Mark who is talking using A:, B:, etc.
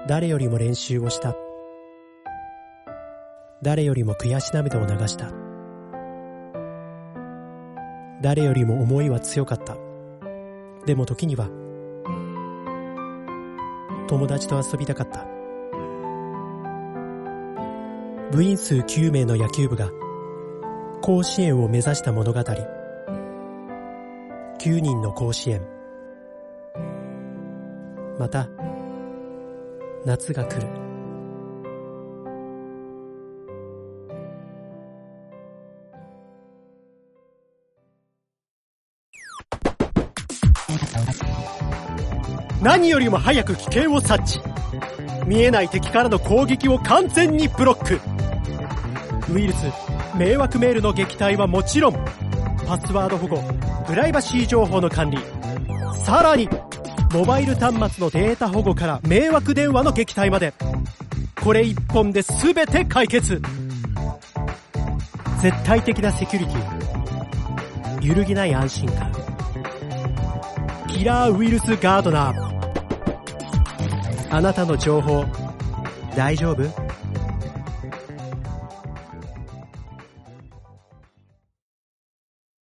A: 誰よりも練習をした。誰よりも悔し涙を流した。誰よりも思いは強かった。でも時には友達と遊びたかった。部員数9名の野球部が甲子園を目指した物語。9人の甲子園。また夏が来る。何よりも早く危険を察知。見えない敵からの攻撃を完全にブロック。ウイルス、迷惑メールの撃退はもちろん、パスワード保護、プライバシー情報の管理、さらにモバイル端末のデータ保護から迷惑電話の撃退まで、これ一本で全て解決。絶対的なセキュリティ、揺るぎない安心感。キラーウイルスガードナー。あなたの情報大丈夫？